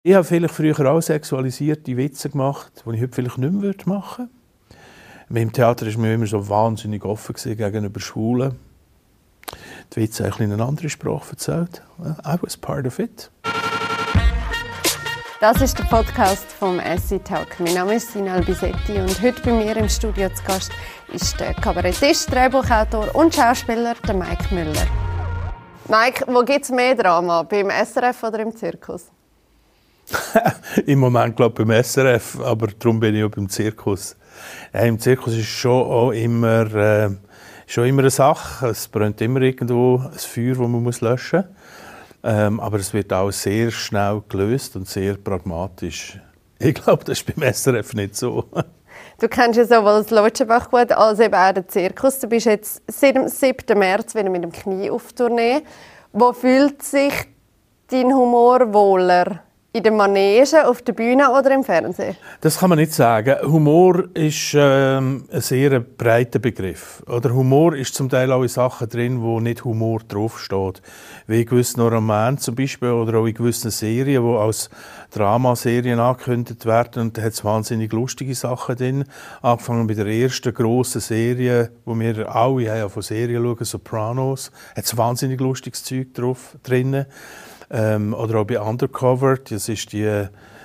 Ich habe vielleicht früher auch sexualisierte Witze gemacht, die ich heute vielleicht nicht mehr machen würde. Im Theater war mir immer so wahnsinnig offen gegenüber Schwulen. Die Witze haben eine andere Sprache erzählt. I was part of it. Das ist der Podcast vom SC Talk. Mein Name ist Sinal Bisetti und heute bei mir im Studio zu Gast ist der Kabarettist, Drehbuchautor und Schauspieler der Mike Müller. Mike, wo gibt es mehr Drama? Beim SRF oder im Zirkus? Im Moment glaube ich beim SRF, aber darum bin ich auch beim Zirkus. Im Zirkus ist schon auch immer eine Sache. Es brennt immer irgendwo ein Feuer, das man löschen muss. Aber es wird auch sehr schnell gelöst und sehr pragmatisch. Ich glaube, das ist beim SRF nicht so. Du kennst ja sowohl das Lotschenbach gut als eben auch den Zirkus. Du bist jetzt seit dem 7. März wieder mit dem Knie auf Tournee. Wo fühlt sich dein Humor wohler? In der Manege, auf der Bühne oder im Fernsehen? Das kann man nicht sagen. Humor ist ein sehr breiter Begriff. Oder Humor ist zum Teil auch in Sachen drin, wo nicht Humor draufsteht. Wie in gewissen Romanen zum Beispiel oder auch in gewissen Serien, die als Dramaserien angekündigt werden. Und da hat es wahnsinnig lustige Sachen drin. Angefangen mit der ersten grossen Serie, wo wir alle von Serien schauen, Sopranos. Hat es wahnsinnig lustiges Zeug drin. Oder auch bei Undercover, das ist die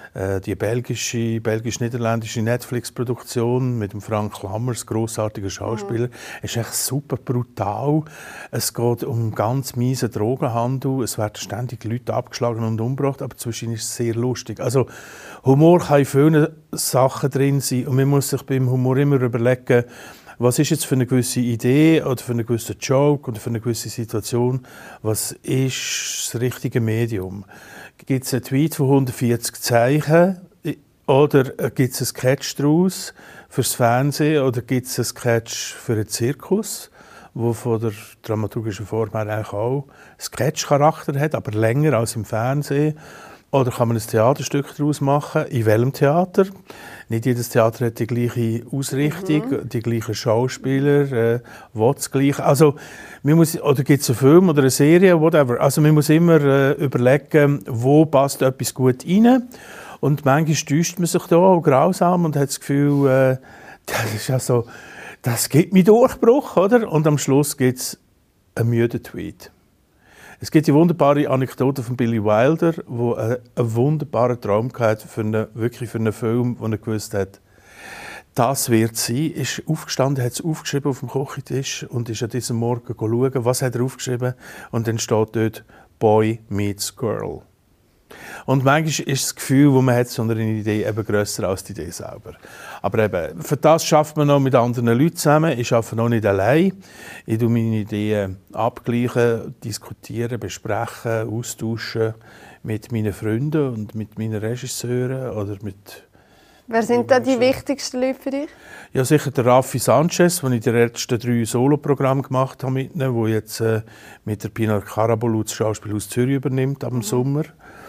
belgisch-niederländische Netflix-Produktion mit dem Frank Lammers, grossartiger Schauspieler. Es ist echt super brutal. Es geht um einen ganz miesen Drogenhandel. Es werden ständig Leute abgeschlagen und umgebracht, aber zwischen ist es sehr lustig. Also Humor kann in vielen Sachen drin sein und man muss sich beim Humor immer überlegen, was ist jetzt für eine gewisse Idee oder für einen gewissen Joke oder für eine gewisse Situation, was ist das richtige Medium? Gibt es einen Tweet von 140 Zeichen oder gibt es einen Sketch daraus fürs Fernsehen oder gibt es einen Sketch für einen Zirkus, der von der dramaturgischen Form her eigentlich auch einen Sketch-Charakter hat, aber länger als im Fernsehen? Oder kann man ein Theaterstück daraus machen? In welchem Theater? Nicht jedes Theater hat die gleiche Ausrichtung, die gleichen Schauspieler, will das Gleiche. Also, oder gibt es einen Film oder eine Serie, whatever. Also man muss immer überlegen, wo passt etwas gut rein. Und manchmal täuscht man sich da auch grausam und hat das Gefühl, das ist also, das gibt mir Durchbruch, oder? Und am Schluss gibt es einen müden Tweet. Es gibt die wunderbare Anekdote von Billy Wilder, der einen wunderbaren Traum hatte für einen Film, wo er gewusst hat, das wird sein. Er ist aufgestanden, hat es aufgeschrieben auf dem Küchentisch und ist an diesem Morgen schauen, was hat er aufgeschrieben. Und dann steht dort «Boy meets Girl». Und manchmal ist das Gefühl, das man hat, so eine Idee eben grösser als die Idee selber. Aber eben, für das schafft man noch mit anderen Leuten zusammen. Ich arbeite noch nicht allein. Ich tue meine Ideen abgleichen, diskutieren, besprechen, austauschen mit meinen Freunden und mit meinen Regisseuren oder mit... Wer sind da die wichtigsten Leute für dich? Ja, sicher der Raffi Sanchez, den ich die letzten 3 Soloprogramme gemacht habe mit ihm, der jetzt mit der Pinar Carabolù das Schauspielhaus Zürich übernimmt ab dem Sommer.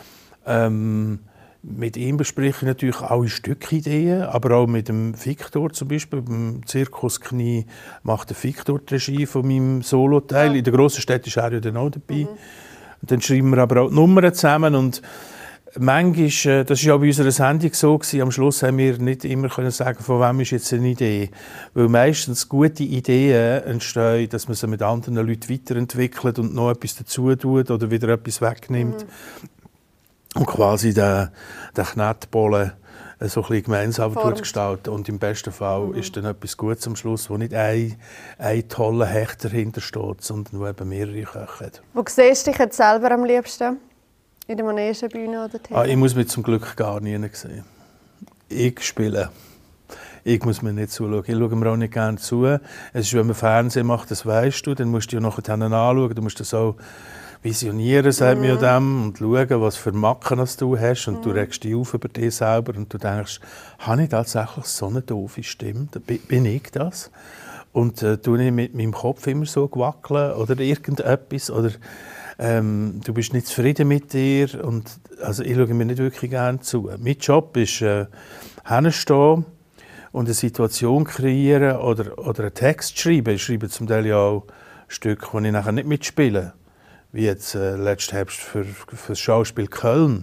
Mit ihm bespreche ich natürlich alle Stückideen, aber auch mit dem Victor zum Beispiel. Beim Zirkus Knie macht der Victor die Regie von meinem Soloteil. In der grossen Stadt ist er ja dann auch dabei. Und dann schreiben wir aber auch die Nummern zusammen. Und manchmal, das war ja bei unserer Sendung so, am Schluss haben wir nicht immer sagen, von wem ist jetzt eine Idee. Weil meistens gute Ideen entstehen, dass man sie mit anderen Leuten weiterentwickelt und noch etwas dazu tut oder wieder etwas wegnimmt. Und quasi den Knetbollen so ein bisschen gemeinsam gestalten. Und im besten Fall ist dann etwas Gutes am Schluss, wo nicht ein toller Hecht dahinter steht, sondern wo eben mehrere Köche hat. Wo siehst du dich jetzt selber am liebsten? In der Manegenbühne oder Theater? Ich muss mich zum Glück gar nie sehen. Ich spiele. Ich muss mir nicht zuschauen. Ich schaue mir auch nicht gerne zu. Es ist, wenn man Fernsehen macht, das weisst du, dann musst du ja nachher anschauen. Du musst das auch visionieren, sagt mir dem, und schauen, was für Macken du hast. Und du regst dich auf über dich selber und du denkst, habe ich tatsächlich so eine doofe Stimme? Bin ich das? Und tue ich mit meinem Kopf immer so wackeln oder irgendetwas? Oder du bist nicht zufrieden mit dir? Und, also ich schaue mir nicht wirklich gerne zu. Mein Job ist hinstehen und eine Situation kreieren oder einen Text schreiben. Ich schreibe zum Teil ja auch Stücke, die ich nachher nicht mitspiele. Wie jetzt letzten Herbst für das Schauspiel Köln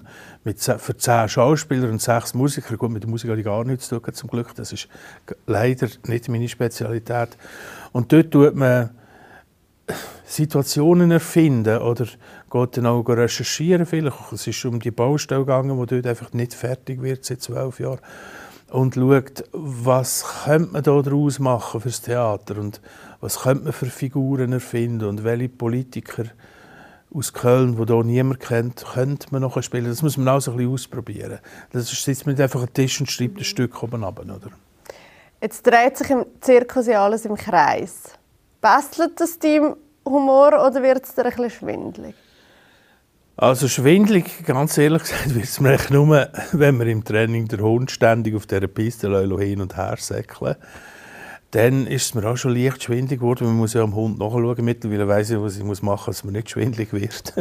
für 10 Schauspieler und 6 Musiker. Gut, mit der Musik habe ich gar nichts zu tun, zum Glück. Das ist leider nicht meine Spezialität. Und dort tut man Situationen erfinden oder geht dann auch recherchieren. Vielleicht. Es ist um die Baustelle gegangen, die dort einfach nicht fertig wird seit 12 Jahren. Und schaut, was könnte man da daraus machen fürs Theater und was könnte man für Figuren erfinden und welche Politiker aus Köln, die hier niemand kennt, könnte man noch spielen. Das muss man auch so ein bisschen ausprobieren. Das sitzt man einfach an den Tisch und schreibt ein Stück oben runter, oder? Jetzt dreht sich im Zirkus ja alles im Kreis. Bastelt das Team Humor oder wird es dir ein bisschen schwindelig? Also schwindelig, ganz ehrlich gesagt, wird es mir echt nur, wenn wir im Training den Hund ständig auf dieser Piste hin und her säckeln. Dann ist es mir auch schon leicht schwindelig geworden. Man muss ja am Hund nachschauen. Mittlerweile weiss ich, was ich machen muss, dass man nicht schwindelig wird.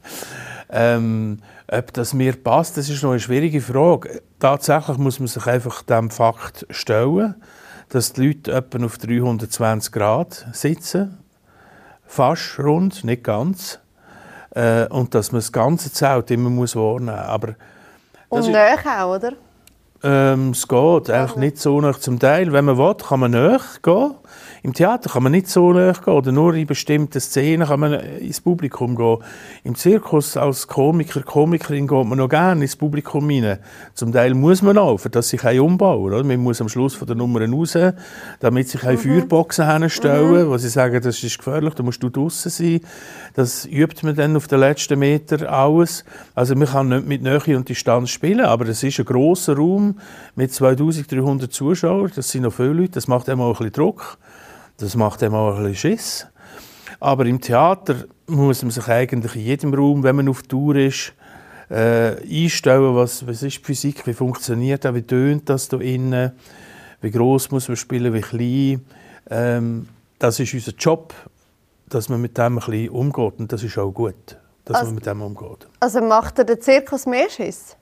Ob das mir passt, das ist noch eine schwierige Frage. Tatsächlich muss man sich einfach dem Fakt stellen, dass die Leute etwa auf 320 Grad sitzen. Fast rund, nicht ganz. Und dass man das ganze Zelt immer wahrnehmen muss. Aber und näher auch, oder? Es geht eigentlich nicht so nah. Zum Teil, wenn man will, kann man näher gehen. Im Theater kann man nicht so näher gehen. Oder nur in bestimmten Szenen kann man ins Publikum gehen. Im Zirkus als Komiker, Komikerin geht man noch gerne ins Publikum hinein. Zum Teil muss man auch, für das sich umbauen. Oder? Man muss am Schluss von der Nummer raus, damit sich Feuerboxen hinstellen, wo sie sagen, das ist gefährlich, da musst du draussen sein. Das übt man dann auf den letzten Meter alles. Also man kann nicht mit Nähe und Distanz spielen, aber es ist ein grosser Raum mit 2300 Zuschauern. Das sind noch viele Leute, das macht einem auch ein bisschen Druck. Das macht einem auch ein bisschen Schiss. Aber im Theater muss man sich eigentlich in jedem Raum, wenn man auf Tour ist, einstellen, was ist die Physik, wie funktioniert das, wie tönt das da innen, wie gross muss man spielen, wie klein. Das ist unser Job, dass man mit dem ein bisschen umgeht. Und das ist auch gut, dass man mit dem umgeht. Also macht der Zirkus mehr Schiss?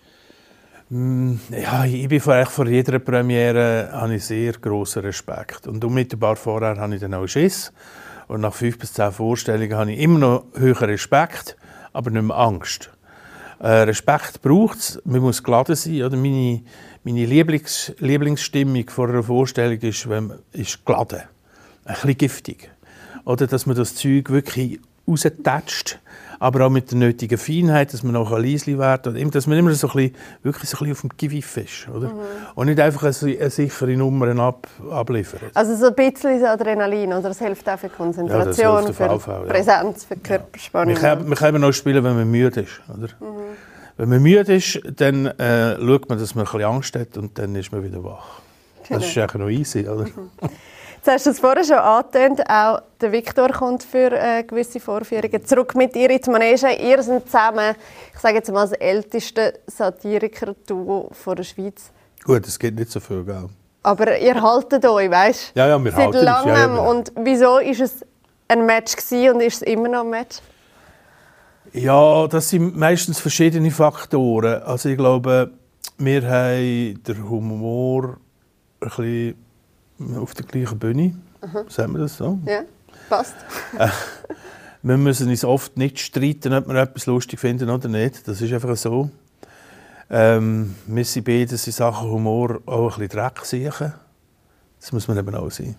Ja, ich bin vor jeder Premiere habe ich sehr grossen Respekt. Und unmittelbar vorher habe ich dann auch Schiss. Und nach 5 bis 10 Vorstellungen habe ich immer noch höheren Respekt, aber nicht mehr Angst. Respekt braucht es, man muss geladen sein. Oder meine Lieblingsstimmung vor einer Vorstellung ist geladen, ein bisschen giftig. Oder dass man das Zeug wirklich raustatscht, aber auch mit der nötigen Feinheit, dass man auch leise werden kann, dass man immer so wirklich so ein bisschen auf dem Gewiff ist. Oder? Und nicht einfach eine sichere Nummer abliefert. Also so ein bisschen Adrenalin, oder? Das hilft auch für Konzentration, ja, für Präsenz, für Körperspannung. Man kann eben auch spielen, wenn man müde ist. Oder? Wenn man müde ist, dann schaut man, dass man ein bisschen Angst hat und dann ist man wieder wach. Das ist eigentlich noch easy, oder? Jetzt hast du es vorher schon angetönt, auch der Viktor kommt für gewisse Vorführungen zurück mit ihr in die Manege. Ihr seid zusammen, ich sage jetzt mal, das älteste Satiriker-Duo der Schweiz. Gut, es gibt nicht so viel, gell? Aber ihr haltet euch, weißt du? Ja, wir halten uns. Seit langem. Ja. Und wieso war es ein Match gewesen und ist es immer noch ein Match? Ja, das sind meistens verschiedene Faktoren. Also ich glaube, wir haben den Humor ein bisschen auf der gleichen Bühne, sagen wir das so? Ja, passt. Wir müssen uns oft nicht streiten, ob wir etwas lustig finden oder nicht. Das ist einfach so. Wir sind beide in Sachen Humor auch ein bisschen Dreck sehen. Das muss man eben auch sein.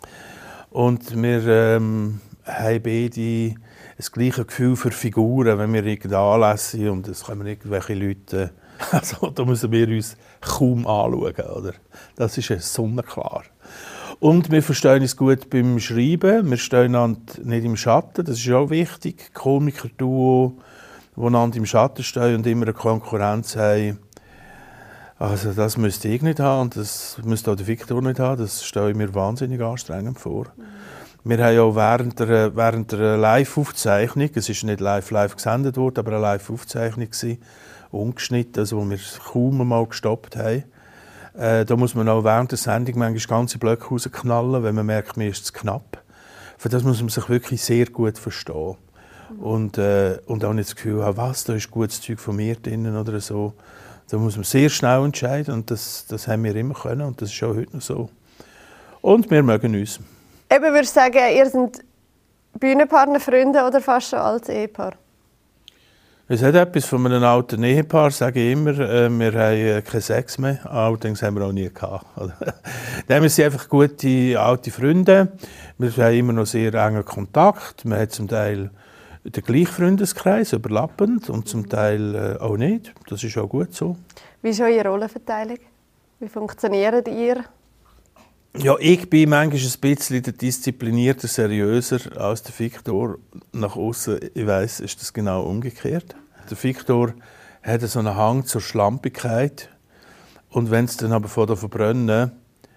Und wir haben beide das gleiche Gefühl für Figuren, wenn wir irgendeine Anlässe sind und es kommen irgendwelche Leute. Also, da müssen wir uns kaum anschauen. Oder? Das ist sonnenklar. Und wir verstehen uns gut beim Schreiben. Wir stehen nicht im Schatten, das ist auch wichtig. Komiker-Duo, die einander im Schatten stehen und immer eine Konkurrenz haben. Also das müsste ich nicht haben und das müsste auch der Viktor nicht haben. Das stelle ich mir wahnsinnig anstrengend vor. Wir haben ja während der Live-Aufzeichnung, es ist nicht live gesendet worden, aber eine Live-Aufzeichnung war, ungeschnitten, also wo wir kaum mal gestoppt haben. Da muss man auch während der Sendung manchmal ganze Blöcke rausknallen, wenn man merkt, mir ist es knapp. Für das muss man sich wirklich sehr gut verstehen. Und auch nicht das Gefühl haben, was, da ist gutes Zeug von mir drin oder so. Da muss man sehr schnell entscheiden und das haben wir immer können und das ist auch heute noch so. Und wir mögen uns. Eben, würde ich sagen, ihr seid Bühnenpartner, Freunde oder fast schon als Ehepaar? Es hat etwas von einem alten Ehepaar, sage ich immer. Wir haben keinen Sex mehr, allerdings haben wir auch nie gehabt. Wir sind einfach gute alte Freunde. Wir haben immer noch sehr engen Kontakt. Wir haben zum Teil den gleichen Freundeskreis, überlappend, und zum Teil auch nicht. Das ist auch gut so. Wie ist eure Rollenverteilung? Wie funktioniert ihr? Ja, ich bin manchmal ein bisschen disziplinierter, seriöser als der Victor. Nach außen, ich weiss, ist das genau umgekehrt. Der Victor hat so einen Hang zur Schlampigkeit. Und wenn es dann aber von der verbrennen,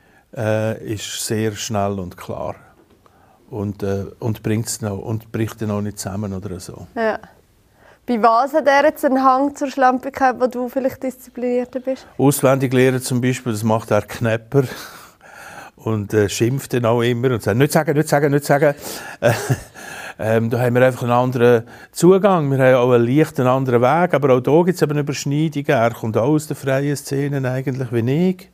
ist sehr schnell und klar. Und bringt's noch, und bricht dann auch nicht zusammen oder so. Ja. Bei was hat er jetzt einen Hang zur Schlampigkeit, wo du vielleicht disziplinierter bist? Auswendig lernen zum Beispiel, das macht er Knäpper. Und schimpft dann auch immer und sagt, nicht sagen. Da haben wir einfach einen anderen Zugang. Wir haben auch einen leicht anderen Weg. Aber auch hier gibt es eben Überschneidungen. Er kommt auch aus der freien Szene eigentlich, wie ich.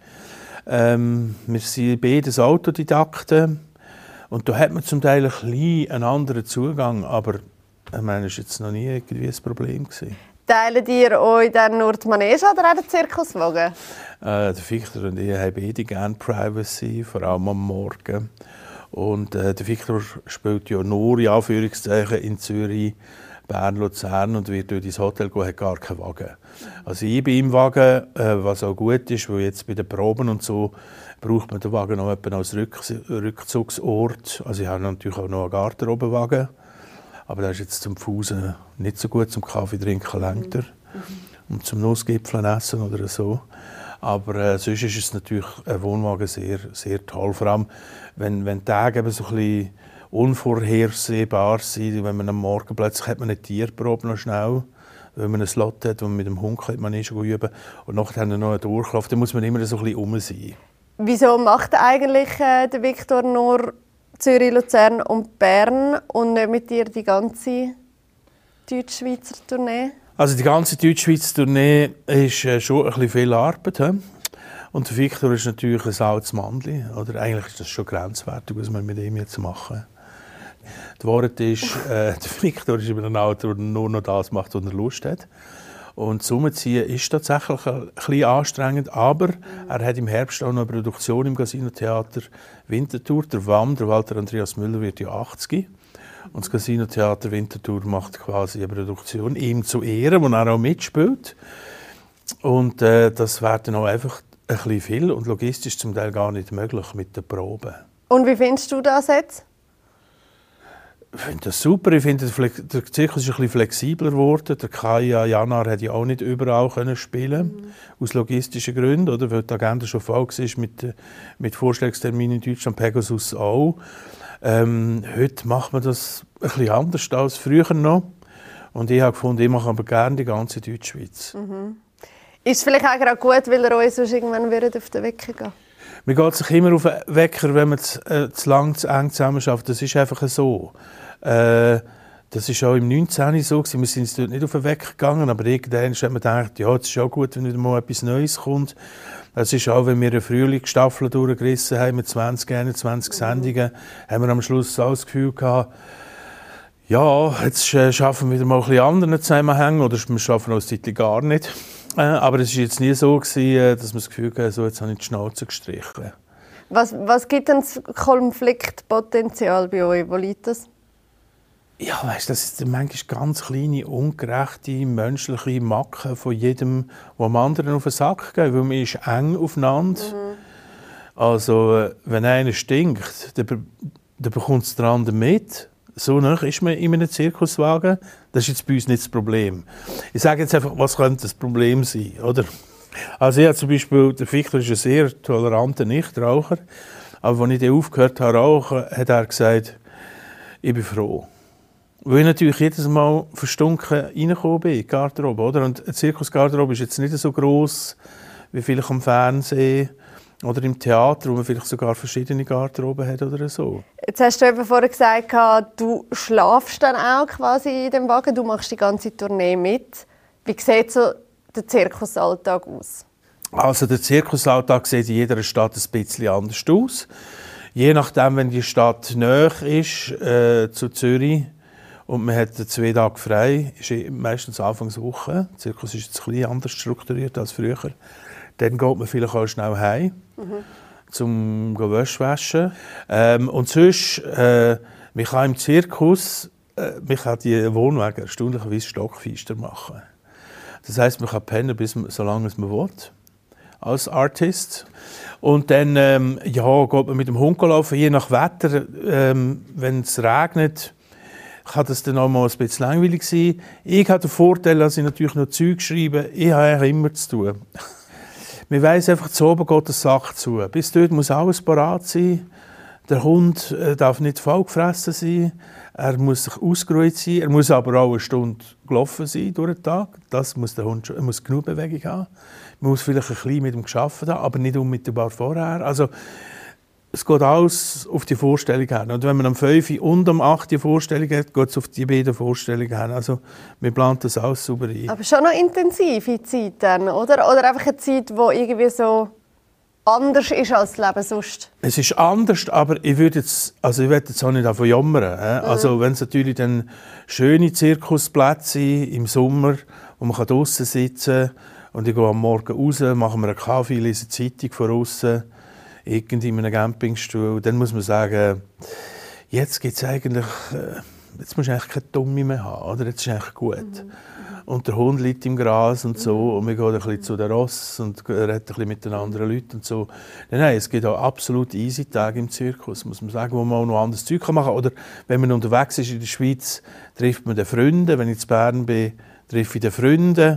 Wir sind beides Autodidakten. Und da hat man zum Teil ein bisschen einen anderen Zugang. Aber ich meine, das war jetzt noch nie irgendwie ein Problem gewesen. Teilen ihr euch dann nur die Manege oder auch den Zirkuswagen? Der Victor und ich haben beide gerne Privacy, vor allem am Morgen. Und der Victor spielt ja nur in Anführungszeichen in Zürich, Bern, Luzern und wird dort ins Hotel gehen, hat gar keinen Wagen. Also ich bin im Wagen, was auch gut ist, weil jetzt bei den Proben und so braucht man den Wagen noch als Rückzugsort. Also ich habe natürlich auch noch einen Garderobenwagen. Aber der ist jetzt zum Fusen nicht so gut, zum Kaffee trinken längt er. Und zum Nussgipfeln essen oder so. Aber sonst ist es natürlich ein Wohnwagen sehr, sehr toll. Vor allem, wenn die Tage eben so ein bisschen unvorhersehbar sind. Wenn man am Morgen plötzlich hat man eine Tierprobe noch schnell, weil man einen Slot hat, wo man mit dem Hund man schon üben. Und nachher haben wir noch einen Durchlauf. Dann muss man immer so ein bisschen rum sein. Wieso macht eigentlich der Victor nur Zürich, Luzern und Bern und nicht mit dir die ganze Deutschschweizer Tournee? Also die ganze Deutschschweizer Tournee ist schon ein bisschen viel Arbeit. He? Und der Victor ist natürlich ein altes Mandli. Oder eigentlich ist das schon grenzwertig, was wir mit ihm jetzt machen. Die Wahrheit ist, der Victor ist in einem Alter, der nur noch das macht, was er Lust hat. Und das Umziehen ist tatsächlich ein bisschen anstrengend, aber er hat im Herbst auch noch eine Produktion im Casino-Theater Winterthur. Der WAM, der Walter Andreas Müller, wird ja 80. Und das Casino-Theater Winterthur macht quasi eine Produktion ihm zu Ehren, wo er auch mitspielt. Und das wäre dann auch einfach ein bisschen viel und logistisch zum Teil gar nicht möglich mit den Proben. Und wie findest du das jetzt? Ich finde das super. Ich finde, der Zirkus ist ein bisschen flexibler geworden. Der Kaya Janar hat ja auch nicht überall spielen aus logistischen Gründen, oder? Weil die Agenda schon voll war mit Vorstellungsterminen in Deutschland, Pegasus auch. Heute macht man das ein bisschen anders als früher noch. Und ich habe gefunden, ich mache aber gerne die ganze Deutschschweiz. Ist es vielleicht auch gerade gut, weil ihr euch sonst irgendwann auf den Wecker gehen? Man geht sich immer auf den Wecker, wenn man zu lang, zu eng zusammen arbeitet. Das ist einfach so. Das war auch im 19. so. Wir sind dort nicht auf den Wecker gegangen, aber irgendwann hat man gedacht, ja, es ist auch gut, wenn wieder mal etwas Neues kommt. Es ist auch, wenn wir eine Frühlingsstaffel durchgerissen haben mit 20 Sendungen, haben wir am Schluss auch das Gefühl gehabt, ja, jetzt schaffen wir wieder mal ein bisschen anderen Zusammenhänge oder wir schaffen auch das Titel gar nicht. Aber es war jetzt nie so, dass wir das Gefühl hatten, so, jetzt habe ich die Schnauze gestrichen. Was gibt denn das Konfliktpotenzial bei euch? Wo liegt das? Ja, weißt, das ist manchmal ganz kleine, ungerechte, menschliche Macken von jedem, der dem anderen auf den Sack geht, weil man ist eng aufeinander. Also, wenn einer stinkt, dann bekommt es der andere mit. So nah ist man in einem Zirkuswagen. Das ist jetzt bei uns nicht das Problem. Ich sage jetzt einfach, was könnte das Problem sein, oder? Also ich habe zum Beispiel, der Victor ist ein sehr toleranter Nichtraucher, aber als ich den aufgehört habe rauchen, hat er gesagt, ich bin froh. Weil ich natürlich jedes Mal verstunken reingekommen bin in die Garderobe, oder? Und eine Zirkusgarderobe ist jetzt nicht so gross wie vielleicht am Fernsehen oder im Theater, wo man vielleicht sogar verschiedene Garderoben hat oder so. Jetzt hast du eben vorher gesagt, du schlafst dann auch quasi in dem Wagen, du machst die ganze Tournee mit. Wie sieht so der Zirkusalltag aus? Also der Zirkusalltag sieht in jeder Stadt ein bisschen anders aus. Je nachdem, wenn die Stadt näher ist zu Zürich und man hat 2 Tage frei, ist meistens Anfangswoche. Der Zirkus ist jetzt ein bisschen anders strukturiert als früher. Dann geht man vielleicht auch schnell heim, zum Wäsche waschen. Und sonst, man kann im Zirkus man kann die Wohnwagen erstaunlicherweise stockfeister machen. Das heisst, man kann pennen, solange man will, als Artist. Und dann geht man mit dem Hund laufen, je nach Wetter. Wenn es regnet, kann das dann auch mal ein bisschen langweilig sein. Ich habe den Vorteil, dass ich natürlich noch Zeug schreibe. Ich habe eigentlich immer zu tun. Man weiss einfach, zu oben geht der Sack zu. Bis dort muss alles parat sein. Der Hund darf nicht vollgefressen sein. Er muss sich ausgeruht sein. Er muss aber auch 1 Stunde gelaufen sein durch den Tag. Das muss der Hund schon. Er muss genug Bewegung haben. Man muss vielleicht ein bisschen mit ihm gearbeitet haben, aber nicht unmittelbar vorher. Also, es geht alles auf die Vorstellung hin. Und wenn man am 5 und am 8 die Vorstellung hat, geht es auf die beiden Vorstellungen hin. Also, wir planen das alles sauber ein. Aber schon noch intensive Zeit dann, oder? Oder einfach eine Zeit, die irgendwie so anders ist als das Leben sonst? Es ist anders, aber ich will jetzt auch nicht davon jammern. Also, wenn es natürlich dann schöne Zirkusplätze sind im Sommer, wo man draussen sitzen kann, und ich gehe am Morgen raus, mache mir einen Kaffee, lese eine Zeitung von außen, irgendwie in einem Campingstuhl, dann muss man sagen, jetzt gibt's eigentlich, jetzt musst du eigentlich keine Dumme mehr haben, oder? Jetzt ist eigentlich gut. Und der Hund liegt im Gras und so, und wir gehen ein bisschen zu den Ross und reden ein bisschen mit den anderen Leuten und so. Nein, es gibt auch absolut easy Tage im Zirkus, muss man sagen, wo man auch noch anderes Zeug machen kann. Oder wenn man unterwegs ist in der Schweiz, trifft man den Freunde. Wenn ich in Bern bin, treffe ich den Freunde.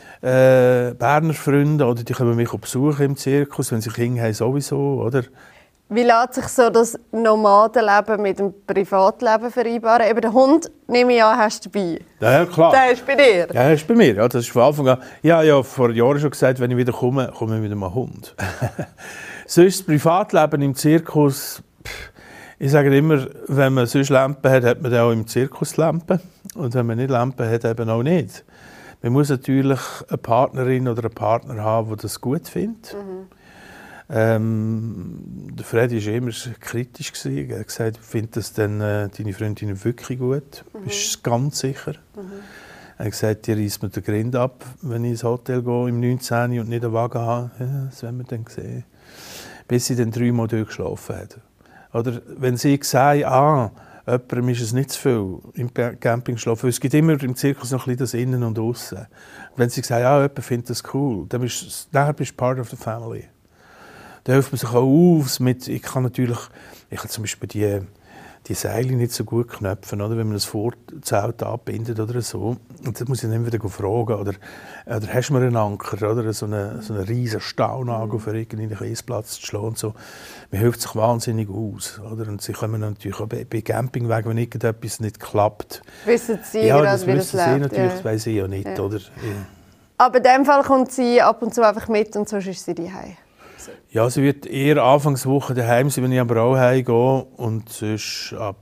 Berner Freunde, oder die kommen mich besuchen im Zirkus, wenn sie Kinder haben, sowieso, oder? Wie lässt sich so das Nomadenleben mit dem Privatleben vereinbaren? Eben den Hund, nehme ich an, hast du dabei. Ja, klar. Der ist bei dir? Ja, der ist bei mir. Ja, das ist von Anfang an. Ja, vor Jahren schon gesagt, wenn ich wieder komme, komme ich wieder mal Hund. Sonst das Privatleben im Zirkus, ich sage immer, wenn man sonst Lampen hat, hat man auch im Zirkus Lampen. Und wenn man nicht Lampen hat, eben auch nicht. Man muss natürlich eine Partnerin oder einen Partner haben, der das gut findet. Der Freddy war immer kritisch. Er hat gesagt, findet deine Freundin wirklich gut? Bist du ganz sicher? Er hat gesagt, die reißt mir den Grind ab, wenn ich ins Hotel gehe im 19. und nicht einen Wagen habe. Ja, das werden wir dann sehen. Bis sie dann 3 Mal durchgeschlafen hat. Oder wenn sie sagt, jemandem ist es nicht zu viel im Campingschlaf. Es gibt immer im Zirkus noch ein bisschen das Innen und Aussen. Wenn sie sagt, jemand findet das cool, dann bist du part of the family. Da hilft man sich auch auf. Ich kann zum Beispiel die Seile nicht so gut knöpfen, oder? Wenn man das Vorzelt abbindet oder so. Und dann muss ich dann wieder fragen, oder hast du mir einen Anker, oder? So einen riesen Staunagel für irgendeinen Kiesplatz zu schlagen und so. Man hilft sich wahnsinnig aus, oder? Und sie kommen natürlich auch bei Campingwegen, wenn irgendetwas nicht klappt. Wissen Sie ja, gerade, wie das läuft? Sie natürlich, das weiss ich ja nicht, oder? Ja. Aber in dem Fall kommt sie ab und zu einfach mit und sonst ist sie daheim. Ja, sie wird eher Anfangswoche daheim sein, wenn ich aber auch heimgehe. Und sonst ab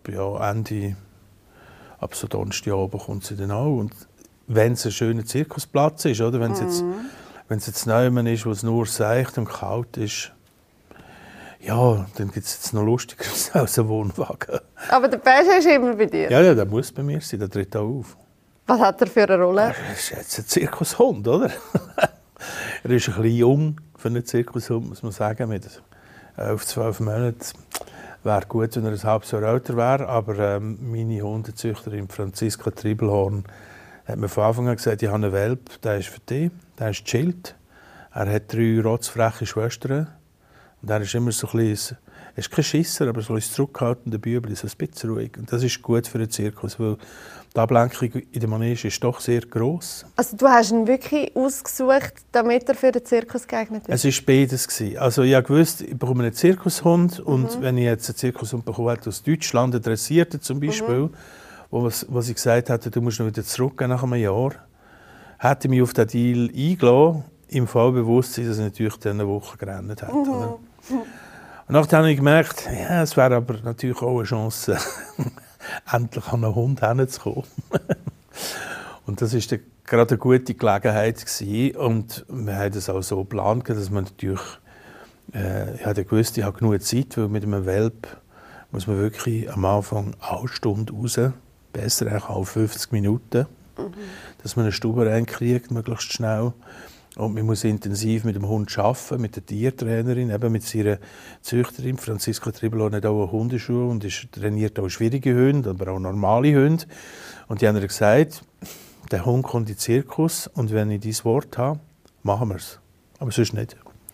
so Donnerstagabend kommt sie dann auch. Und wenn es ein schöner Zirkusplatz ist, oder? Wenn es jetzt niemand ist, wo es nur seicht und kalt ist, ja, dann gibt es jetzt noch Lustigeres als ein Wohnwagen. Aber der Pesche ist immer bei dir? Ja, der muss bei mir sein, der tritt auch auf. Was hat er für eine Rolle? Er ist jetzt ein Zirkushund, oder? Er ist ein bisschen jung für einen Zirkushund, muss man sagen. Mit 11, 12 Monaten wäre gut, wenn er ein halbes Jahr älter wäre. Aber meine Hundezüchterin Franziska Triebelhorn hat mir von Anfang an gesagt, ich habe einen Welp, der ist für dich, der ist chillt. Er hat 3 rotzfreche Schwestern. Und er ist immer so ein bisschen, er ist kein Schisser, aber so ein zurückhaltender Bübli, so ein bisschen ruhig. Und das ist gut für den Zirkus, weil die Ablenkung in der Manege ist doch sehr gross. Also du hast ihn wirklich ausgesucht, damit er für den Zirkus geeignet ist? Es war beides. Also ich wusste, ich bekomme einen Zirkushund. Und wenn ich jetzt einen Zirkushund bekomme, aus Deutschland, einen Dressierten zum Beispiel, wo ich gesagt hatte, du musst noch wieder zurückgehen nach einem Jahr, hätte ich mich auf diesen Deal eingelassen, im Vollbewusstsein, dass ich natürlich diese Woche gerannt hätte. Und nachher habe ich gemerkt, ja, es wäre aber natürlich auch eine Chance, endlich an einen Hund hinzukommen. Und das war gerade eine gute Gelegenheit gewesen. Und wir haben das auch so geplant, dass man natürlich, ich habe gewusst, ich habe genug Zeit, weil mit einem Welp muss man wirklich am Anfang eine Stunde raus besser eigentlich auf 50 Minuten, dass man eine Stube reinkriegt, möglichst schnell. Und man muss intensiv mit dem Hund arbeiten, mit der Tiertrainerin, eben mit seiner Züchterin. Franziska Tribelon hat auch eine Hundeschule und trainiert auch schwierige Hunde, aber auch normale Hunde. Und die haben gesagt, der Hund kommt in den Zirkus und wenn ich dieses Wort habe, machen wir es. Aber sonst nicht.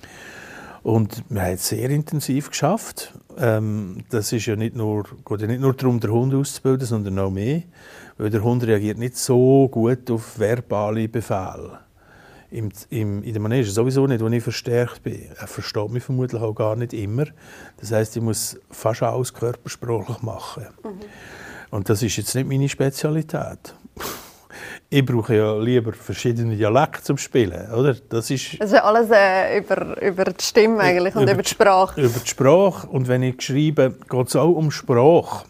Und wir haben es sehr intensiv geschafft. Das ist ja geht ja nicht nur darum, den Hund auszubilden, sondern auch mehr. Weil der Hund reagiert nicht so gut auf verbale Befehle. In der Manege sowieso nicht, wo ich verstärkt bin. Er versteht mich vermutlich auch gar nicht immer. Das heisst, ich muss fast alles körpersprachlich machen. Und das ist jetzt nicht meine Spezialität. Ich brauche ja lieber verschiedene Dialekte zum Spielen, oder? Das ist alles über die Stimme eigentlich und über die Sprache. Über die Sprache. Und wenn ich schreibe, geht es auch um Sprache.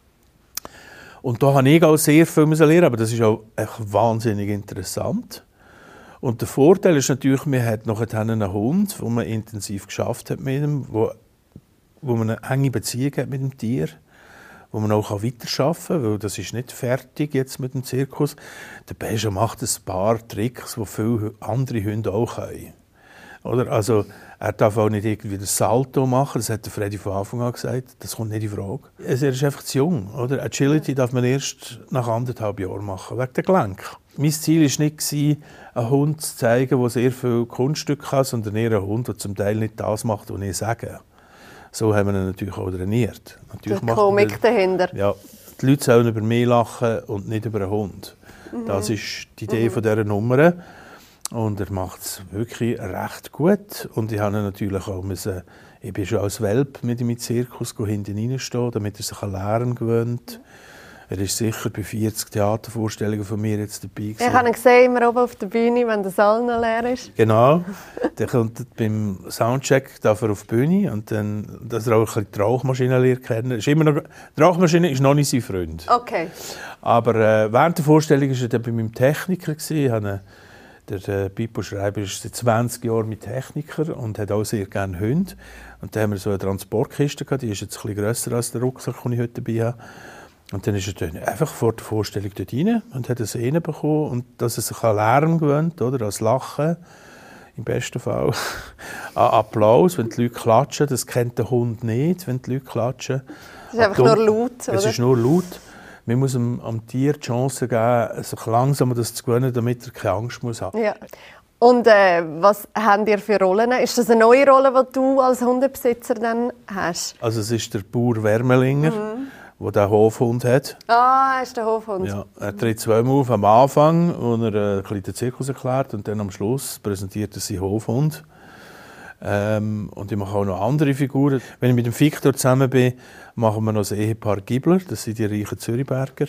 Und da habe ich auch sehr viel lernen, aber das ist auch echt wahnsinnig interessant. Und der Vorteil ist natürlich, man hat nachher einen Hund, wo man intensiv geschafft hat mit ihm, wo man eine enge Beziehung hat mit dem Tier, wo man auch weiterarbeiten kann, weil das ist nicht fertig jetzt mit dem Zirkus. Der Beja macht ein paar Tricks, die viele andere Hunde auch können. Oder? Also, er darf auch nicht irgendwie das Salto machen, das hat der Freddy von Anfang an gesagt, das kommt nicht in Frage. Er ist einfach zu jung. Oder? Agility darf man erst nach 1,5 Jahren machen, wegen der Gelenke. Mein Ziel war nicht, einen Hund zu zeigen, der sehr viel Kunststücke hat, sondern eher einen Hund, der zum Teil nicht das macht, was ich sage. So haben wir ihn natürlich auch trainiert. Natürlich die Komik dahinter. Ja, die Leute sollen über mich lachen und nicht über einen Hund. Das ist die Idee von dieser Nummer. Und er macht es wirklich recht gut. Und ich habe natürlich auch ich bin schon als Welp mit ihm im Zirkus hinten reinstehen, damit er sich an Lernen gewöhnt. Er ist sicher bei 40 Theatervorstellungen von mir jetzt dabei gewesen. Ich habe ihn gesehen, immer oben auf der Bühne, wenn der Saal noch leer ist. Genau. Der kommt beim Soundcheck darf er auf die Bühne und dann, dass er auch ein bisschen die Rauchmaschine lernt kennen. Die Rauchmaschine ist noch nicht sein Freund. Okay. Aber während der Vorstellung war er bei meinem Techniker. Der Pippo Schreiber ist seit 20 Jahren mit Techniker und hat auch sehr gerne Hunde. Und da haben wir so eine Transportkiste gehabt, die ist jetzt ein bisschen grösser als der Rucksack, den ich heute dabei habe. Und dann ist er dann einfach vor der Vorstellung dort rein und hat eine Szene bekommen. Und dass er sich an Lärm gewöhnt, oder? Als Lachen, im besten Fall. An Applaus, wenn die Leute klatschen. Das kennt der Hund nicht, wenn die Leute klatschen. Es ist einfach nur laut, oder? Es ist nur laut. Man muss am Tier die Chance geben, sich langsam das zu gewöhnen, damit er keine Angst muss haben. Ja. Und was haben ihr für Rollen? Ist das eine neue Rolle, die du als Hundebesitzer dann hast? Also es ist der Bauer Wermelinger, der den Hofhund hat. Ah, ist der Hofhund. Ja, er tritt zweimal auf am Anfang, wo er den Zirkus erklärt, und dann am Schluss präsentiert er seinen Hofhund. Und ich mache auch noch andere Figuren. Wenn ich mit dem Victor zusammen bin, machen wir noch das Ehepaar Gibler, das sind die reichen Zürichberger.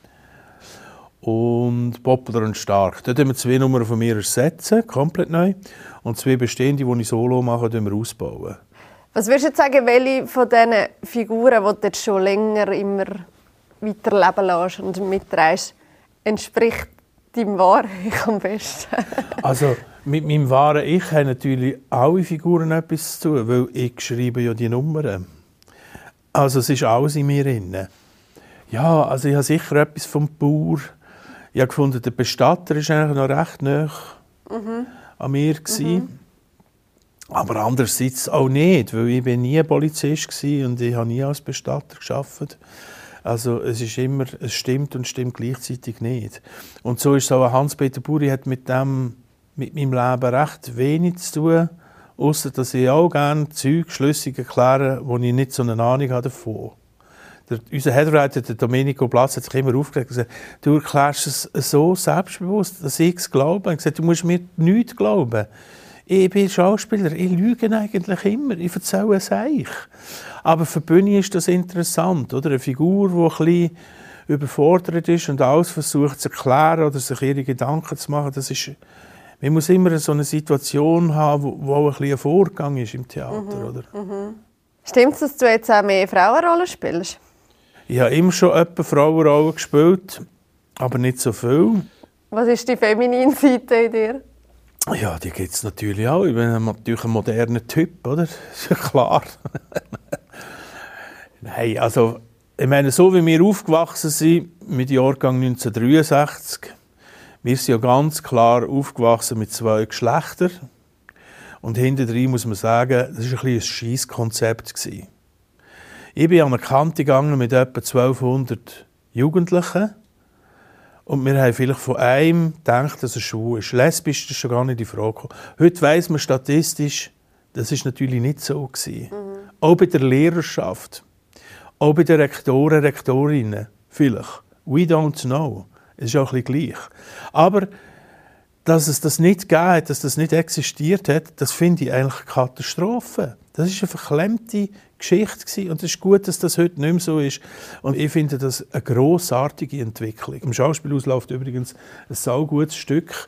Und Popular und Stark. Dort haben wir 2 Nummern von mir ersetzen, komplett neu. Und 2 bestehende, die ich solo mache, wir ausbauen. Was würdest du jetzt sagen, welche von diesen Figuren, die du jetzt schon länger immer weiterleben lässt und mitträgst, entspricht deinem wahren Ich am besten? Also mit meinem wahren Ich haben natürlich alle Figuren etwas zu tun, weil ich schreibe ja die Nummern. Also es ist alles in mir drin. Ja, also ich habe sicher etwas vom Bauer. Ich habe gefunden, der Bestatter war eigentlich noch recht nah an mir. Aber andererseits auch nicht, weil ich nie Polizist war und ich habe nie als Bestatter gearbeitet. Also es ist immer, es stimmt und stimmt gleichzeitig nicht. Und so ist es auch, Hans-Peter Buri hat mit meinem Leben recht wenig zu tun, ausser dass ich auch gerne Zeug schlüssig erkläre, wo ich nicht so eine Ahnung habe davon. Unser Headwriter, der Domenico Platz, hat sich immer aufgeregt und gesagt, du erklärst es so selbstbewusst, dass ich es glaube. Er hat gesagt, du musst mir nichts glauben. Ich bin Schauspieler, ich lüge eigentlich immer, ich erzähle es euch. Aber für die Bühne ist das interessant, oder? Eine Figur, die ein bisschen überfordert ist und alles versucht zu erklären oder sich ihre Gedanken zu machen, das ist... Man muss immer so eine Situation haben, wo auch ein bisschen ein Vorgang ist im Theater, oder? Stimmt es, dass du jetzt auch mehr Frauenrollen spielst? Ich habe immer schon etwa Frauenrollen gespielt, aber nicht so viel. Was ist die feminine Seite in dir? Ja, die gibt es natürlich auch. Ich bin natürlich ein moderner Typ, oder? Ist ja klar. Nein, also, ich meine, so wie wir aufgewachsen sind, mit Jahrgang 1963. Wir sind ja ganz klar aufgewachsen mit 2 Geschlechtern. Und hintendrein muss man sagen, das war ein Scheisskonzept. Ich bin an eine Kante gegangen mit etwa 1200 Jugendlichen. Und wir haben vielleicht von einem gedacht, dass er schwul ist. Lesbisch ist schon gar nicht in Frage gekommen. Heute weiss man statistisch, das war natürlich nicht so. Auch bei der Lehrerschaft, auch bei den Rektoren, Rektorinnen, vielleicht. We don't know. Es ist auch ein bisschen gleich. Aber dass es das nicht gegeben hat, dass das nicht existiert hat, das finde ich eigentlich eine Katastrophe. Das war eine verklemmte Geschichte und es ist gut, dass das heute nicht mehr so ist. Und ich finde das eine grossartige Entwicklung. Im Schauspielhaus läuft übrigens ein saugutes Stück.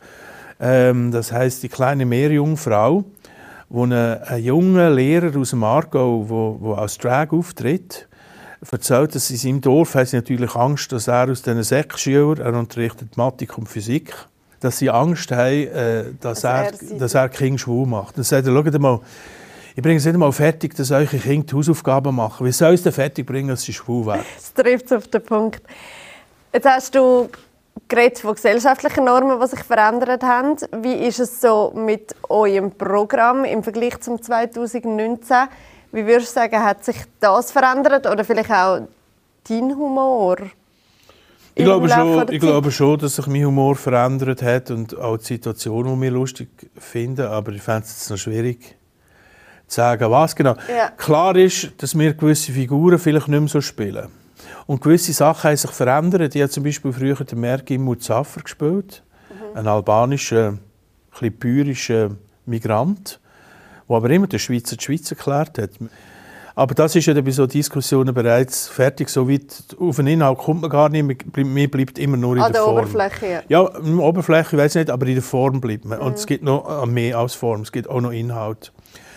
Das heisst «Die kleine Meerjungfrau», wo ein junger Lehrer aus dem Aargau, der als Drag auftritt, erzählt, dass in seinem Dorf haben sie natürlich Angst, dass er aus diesen 6 Schülern, er unterrichtet Mathematik und Physik, dass sie Angst haben, dass er Kinder schwul macht. Dann sagt er, schaut mal, ich bringe es nicht einmal fertig, dass eure Kinder die Hausaufgaben machen. Wie soll es denn fertig bringen, dass sie schwul werden? Das trifft es auf den Punkt. Jetzt hast du geredet von gesellschaftlichen Normen, die sich verändert haben. Wie ist es so mit eurem Programm im Vergleich zum 2019? Wie würdest du sagen, hat sich das verändert oder vielleicht auch dein Humor? Ich glaube schon, dass sich mein Humor verändert hat und auch die Situation, die wir lustig finden. Aber ich fände es jetzt noch schwierig zu sagen, was genau. Ja. Klar ist, dass wir gewisse Figuren vielleicht nicht mehr so spielen. Und gewisse Sachen haben sich verändert. Ich habe zum Beispiel früher den Mergim Muzafer gespielt, ein albanischer, ein bisschen pyrischer Migrant, der aber immer der Schweizer die Schweiz erklärt hat. Aber das ist ja bei so Diskussionen bereits fertig. So weit auf den Inhalt kommt man gar nicht. Mir bleibt immer nur in der Form. An der Oberfläche? Ja, in der Oberfläche, ich weiß nicht, aber in der Form bleibt man. Und es gibt noch mehr als Form, es gibt auch noch Inhalt.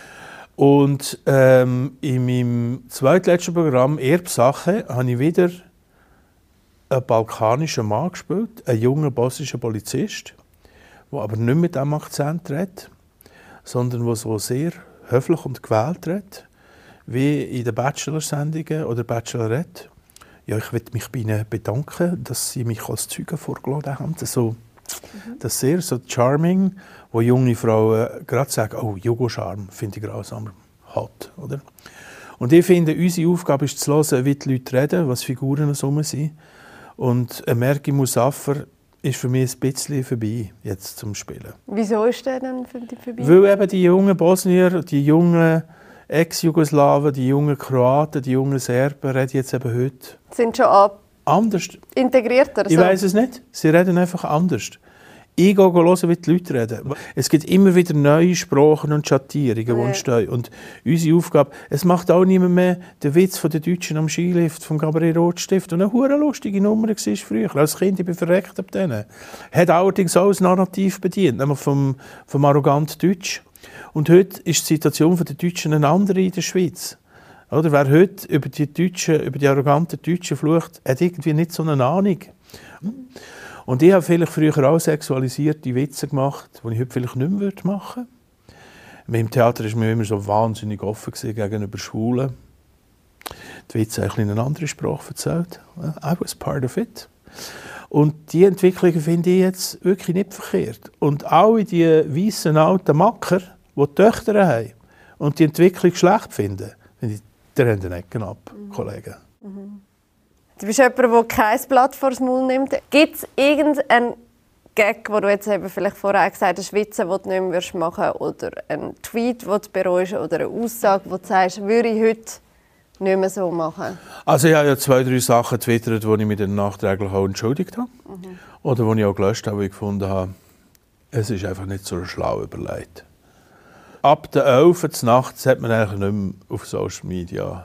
Und in meinem zweitletzten Programm «Erbsache» habe ich wieder einen balkanischen Mann gespielt, einen jungen bosnischen Polizist, der aber nicht mit diesem Akzent redet, sondern der so sehr höflich und gewählt redet, wie in den Bachelor-Sendungen oder Bachelorette. Ja, ich möchte mich bei Ihnen bedanken, dass Sie mich als Zeuge vorgeladen haben. Das ist sehr so charming, wo junge Frauen gerade sagen, oh, Jugo-Charme, finde ich grausam, hot, oder? Und ich finde, unsere Aufgabe ist zu hören, wie die Leute reden, was Figuren so sind. Und Mergim Muzafer ist für mich ein bisschen vorbei, jetzt zum Spielen. Wieso ist der denn für dich vorbei? Weil eben die jungen Bosnier, die jungen Ex-Jugoslawen, die jungen Kroaten, die jungen Serben reden jetzt eben heute sind schon anders. Integrierter? Ich weiss es nicht. Sie reden einfach anders. Ich gehe hören, wie die Leute reden. Es gibt immer wieder neue Sprachen und Schattierungen, die entstehen. Und unsere Aufgabe, es macht auch niemand mehr den Witz von den Deutschen am Skilift, vom Gabriel Rotstift. Und eine hure lustige Nummer war früher. Als Kind, ich bin verreckt ab denen. Hat allerdings auch ein Narrativ bedient, nämlich vom arrogant Deutsch. Und heute ist die Situation der Deutschen eine andere in der Schweiz. Oder wer heute über die arroganten Deutschen flucht, hat irgendwie nicht so eine Ahnung. Und ich habe vielleicht früher auch sexualisierte Witze gemacht, die ich heute vielleicht nicht mehr machen würde. Im Theater war mir immer so wahnsinnig offen gegenüber Schwulen. Die Witze haben eine andere Sprache erzählt. I was part of it. Und diese Entwicklungen finde ich jetzt wirklich nicht verkehrt. Und alle die weißen alten Macker, die Töchter haben und die Entwicklung schlecht finden, finde ich, die haben den Ecken ab, Kollegen. Du bist jemand, der kein Blatt vor den Mund nimmt. Gibt es irgendeinen Gag, wo du jetzt eben vielleicht vorher gesagt hast, Witze, die du nicht mehr machen würdest, oder einen Tweet, den du bereust, oder eine Aussage, wo du sagst, würde ich heute nicht mehr so machen? Also ich habe ja 2, 3 Sachen getwittert, wo ich mich dann nachträglich auch entschuldigt habe. Oder wo ich auch gelöscht habe, wo ich gefunden habe, es ist einfach nicht so schlau überlegt. Ab der 11 Uhr nachts hat man eigentlich nicht mehr auf Social Media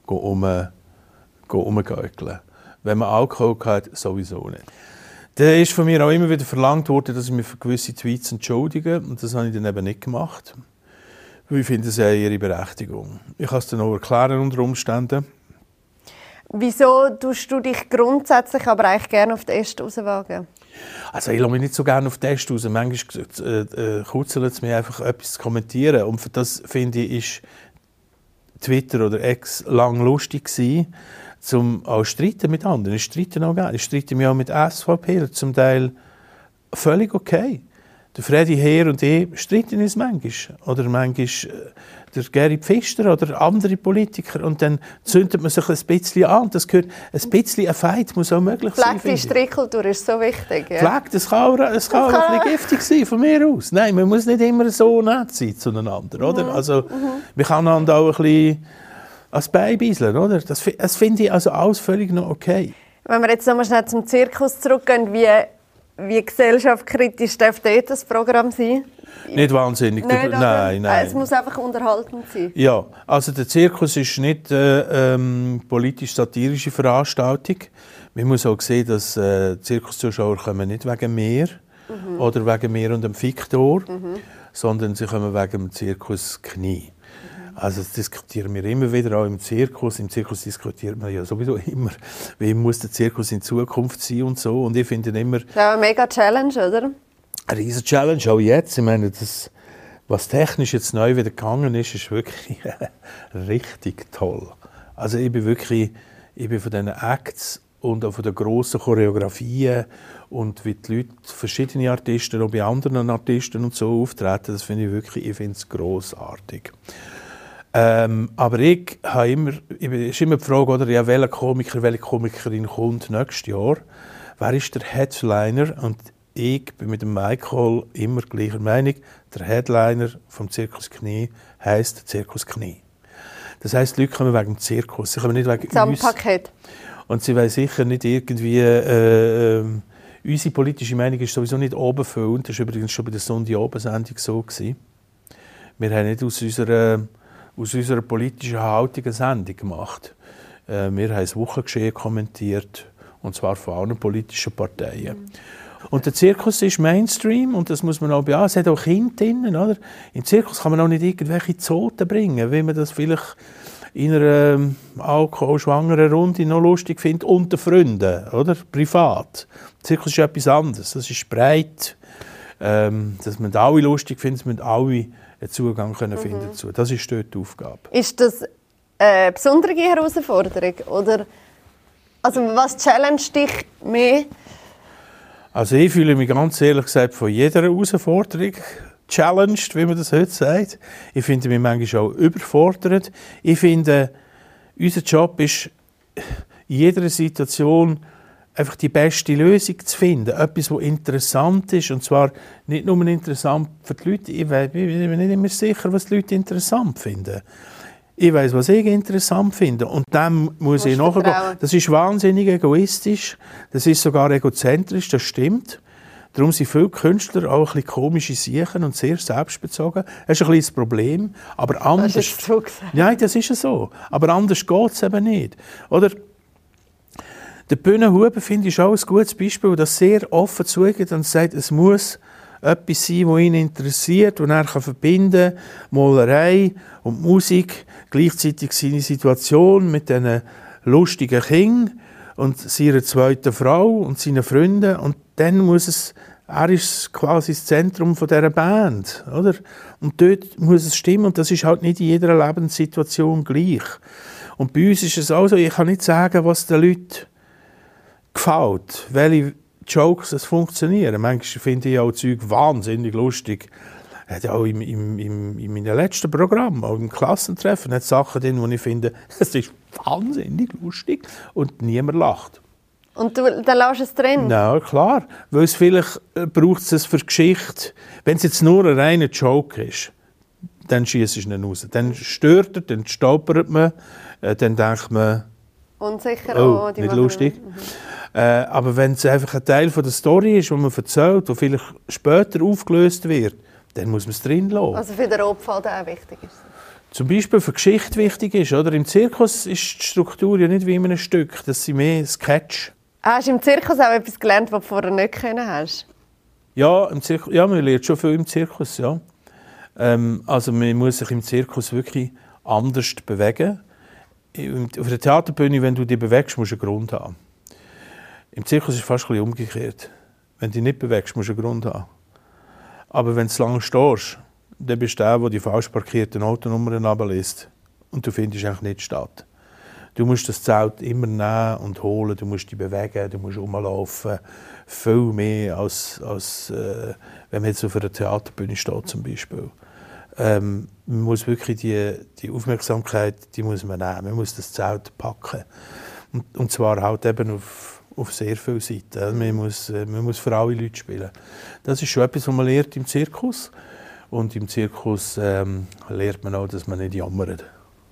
rumgäugeln. Wenn man Alkohol hat, sowieso nicht. Da ist von mir auch immer wieder verlangt worden, dass ich mich für gewisse Tweets entschuldige. Und das habe ich dann eben nicht gemacht. Weil ich finde, es ja ihre Berechtigung. Ich kann es dann auch erklären unter Umständen. Wieso tust du dich grundsätzlich aber eigentlich gerne auf die Äste rauswagen? Also ich lasse mich nicht so gerne auf die Äste raus. Manchmal kurzelt es mir einfach, etwas zu kommentieren. Und für das, finde ich, ist Twitter oder X lang lustig gewesen. zum auch streiten mit anderen. Ich streite auch gerne. Ich streite mich auch mit SVP, zum Teil völlig okay. Der Freddy Heer und ich streiten uns manchmal. Oder manchmal der Geri Pfister oder andere Politiker. Und dann zündet man sich ein bisschen an. Das gehört, ein bisschen ein Fight muss auch möglich sein. Pflege, die Strickkultur ist so wichtig. Ja. Pflege, das kann auch ein bisschen giftig sein, von mir aus. Nein, man muss nicht immer so nett sein zueinander. Oder? Also, man kann einander auch ein bisschen als Bein beiseln, oder? Das finde ich also alles völlig noch okay. Wenn wir jetzt nochmal schnell zum Zirkus zurückgehen, wie gesellschaftskritisch darf dort das Programm sein? Nicht wahnsinnig. Nein. Es muss einfach unterhaltend sein. Ja, also der Zirkus ist nicht politisch-satirische Veranstaltung. Man muss auch sehen, dass Zirkuszuschauer kommen nicht wegen mir oder wegen mir und dem Fiktor, sondern sie kommen wegen dem Zirkus Knie. Also das diskutieren wir immer wieder, auch im Zirkus. Im Zirkus diskutiert man ja sowieso immer, wie muss der Zirkus in Zukunft sein und so. Und ich finde immer... Das ist auch eine mega Challenge, oder? Eine riesige Challenge, auch jetzt. Ich meine, das, was technisch jetzt neu wieder gegangen ist, ist wirklich richtig toll. Also ich bin von diesen Acts und auch von den grossen Choreografien und wie die Leute, verschiedene Artisten, auch bei anderen Artisten und so auftreten, das finde ich wirklich, ich finde es grossartig. Aber ist immer die Frage, oder, ja, welcher Komiker, welche Komikerin kommt nächstes Jahr? Wer ist der Headliner? Und ich bin mit dem Michael immer gleicher Meinung. Der Headliner vom Zirkus Knie heisst Zirkus Knie. Das heisst, die Leute kommen wegen dem Zirkus, sie kommen nicht wegen uns. Paket. Und sie wollen sicher nicht irgendwie... unsere politische Meinung ist sowieso nicht obenfüllend. Das war übrigens schon bei der Sonntag-Abend-Sendung so. Wir haben nicht aus unserer politischen Haltung eine Sendung gemacht. Wir haben das Wochengeschehen kommentiert, und zwar von allen politischen Parteien. Und der Zirkus ist Mainstream und das muss man auch beachten. Es hat auch Kinder drin, oder? Im Zirkus kann man auch nicht irgendwelche Zoten bringen, wie man das vielleicht in einer alkoholschwangeren Runde noch lustig findet, unter Freunden, oder? Privat. Der Zirkus ist etwas anderes. Das ist breit. Dass man alle lustig findet, dass man alle einen Zugang finden dazu. Das ist dort die Aufgabe. Ist das eine besondere Herausforderung? Oder also was challenged dich mehr? Also ich fühle mich ganz ehrlich gesagt von jeder Herausforderung challenged, wie man das heute sagt. Ich finde mich manchmal auch überfordert. Ich finde, unser Job ist, in jeder Situation einfach die beste Lösung zu finden. Etwas, das interessant ist. Und zwar nicht nur interessant für die Leute. Ich bin nicht immer sicher, was die Leute interessant finden. Ich weiss, was ich interessant finde. Und dem muss ich nachgehen. Das ist wahnsinnig egoistisch. Das ist sogar egozentrisch, das stimmt. Darum sind viele Künstler auch ein bisschen komische Siechen und sehr selbstbezogen. Das ist ein bisschen das Problem. Aber anders... Das ist so gesagt. Nein, das ist so. Aber anders geht es eben nicht. Oder? Der Bühnenhuber, finde ich, ist auch ein gutes Beispiel, das sehr offen zugeht und sagt, es muss etwas sein, das ihn interessiert, das er verbinden kann, Malerei und Musik, gleichzeitig seine Situation mit diesen lustigen Kindern und seiner zweiten Frau und seinen Freunden. Und dann muss er ist quasi das Zentrum dieser Band, oder? Und dort muss es stimmen und das ist halt nicht in jeder Lebenssituation gleich. Und bei uns ist es auch so, ich kann nicht sagen, was den Leuten gefällt, welche Jokes es funktionieren. Manchmal finde ich auch Zeug wahnsinnig lustig. Auch in meinem letzten Programm, auch im Klassentreffen, hat es Sachen drin, wo ich finde, es ist wahnsinnig lustig und niemand lacht. Und dann lässt es drin? Ja, klar. Weil es vielleicht braucht es für die Geschichte. Wenn es jetzt nur ein reiner Joke ist, dann schießt es ihn raus. Dann stört er, dann stolpert man, dann denkt man, unsicher, nicht lustig. Aber wenn es einfach ein Teil von der Story ist, die man erzählt, die vielleicht später aufgelöst wird, dann muss man es drin lassen. Also für den Opfer auch wichtig ist? Zum Beispiel für die Geschichte wichtig ist. Oder? Im Zirkus ist die Struktur ja nicht wie in einem Stück, das sind mehr Sketch. Hast du im Zirkus auch etwas gelernt, was du vorher nicht können hast? Ja, man lernt schon viel im Zirkus. Ja. Also man muss sich im Zirkus wirklich anders bewegen. Auf der Theaterbühne, wenn du dich bewegst, musst du einen Grund haben. Im Zirkus ist es fast ein bisschen umgekehrt. Wenn du dich nicht bewegst, musst du einen Grund haben. Aber wenn du lange stehst, dann bist du der die falsch parkierten Autonummern abliest. Und du findest eigentlich nicht statt. Du musst das Zelt immer nehmen und holen, du musst dich bewegen, du musst rumlaufen. Viel mehr als wenn man jetzt auf einer Theaterbühne steht zum Beispiel. Man muss wirklich die Aufmerksamkeit, die muss man nehmen. Man muss das Zelt packen. Und zwar halt eben auf sehr viele Seiten. Man muss für alle Leute spielen. Das ist schon etwas, was man lernt im Zirkus. Und im Zirkus lernt man auch, dass man nicht jammert.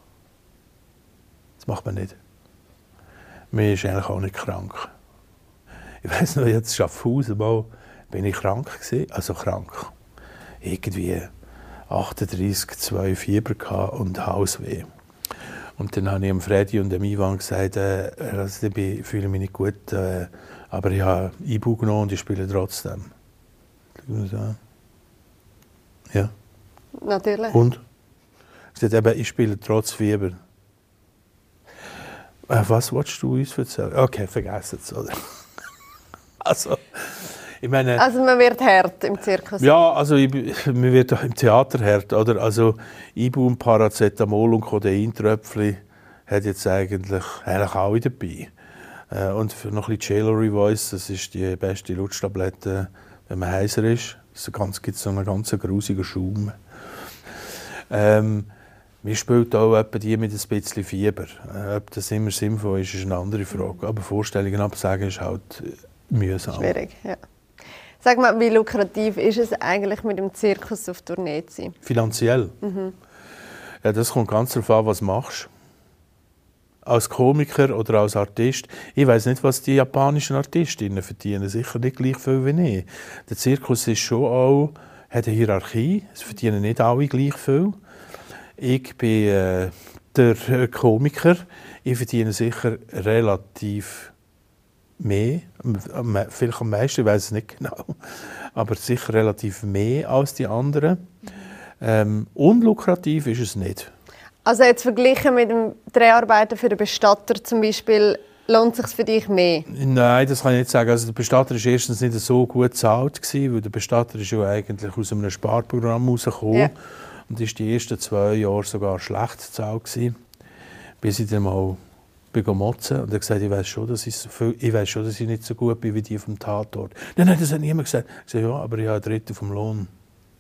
Das macht man nicht. Man ist eigentlich auch nicht krank. Ich weiss noch, jetzt in Schaffhausen mal bin ich krank gewesen, also krank. Irgendwie 38,2 Fieber und Hausweh. Und dann habe ich dem Freddy und dem Ivan gesagt, ich fühle mich nicht gut, aber ich habe Ibu genommen und ich spiele trotzdem. Ja. Natürlich. Und? Ich sagte, ich spiele trotz Fieber. Was willst du uns erzählen? Okay, vergiss es. Also, ich meine, also man wird hart im Zirkus? Ja, also man wird im Theater hart. Oder? Also Ibu und Paracetamol und Codein-Tröpfchen hat jetzt eigentlich alle dabei. Und für noch ein bisschen Celery Voice, das ist die beste Lutschtablette, wenn man heiser ist. Es gibt so einen ganz grusigen Schaum. Wir spielen auch etwa die mit ein bisschen Fieber. Ob das immer sinnvoll ist eine andere Frage. Aber Vorstellungen absagen ist halt mühsam. Schwierig, ja. Sag mal, wie lukrativ ist es eigentlich, mit dem Zirkus auf Tournee zu sein? Finanziell? Ja, das kommt ganz darauf an, was du machst. Als Komiker oder als Artist. Ich weiss nicht, was die japanischen Artistinnen verdienen. Sicher nicht gleich viel wie ich. Der Zirkus ist schon auch, hat eine Hierarchie. Es verdienen nicht alle gleich viel. Ich bin der Komiker. Ich verdiene sicher relativ mehr, vielleicht am meisten, ich weiß es nicht genau, aber sicher relativ mehr als die anderen. Unlukrativ ist es nicht. Also jetzt verglichen mit dem Dreharbeiten für den Bestatter zum Beispiel, lohnt es sich für dich mehr? Nein, das kann ich nicht sagen. Also der Bestatter war erstens nicht so gut bezahlt, weil der Bestatter ist ja eigentlich aus einem Sparprogramm rausgekommen. Ja. Und ist die ersten 2 Jahre sogar schlecht bezahlt gewesen, bis ich dann mal motzen und er hat gesagt, ich weiß schon, dass ich nicht so gut bin wie die vom Tatort. Nein, das hat niemand gesagt. Ich sagte, ja, aber ich habe 1/3 vom Lohn.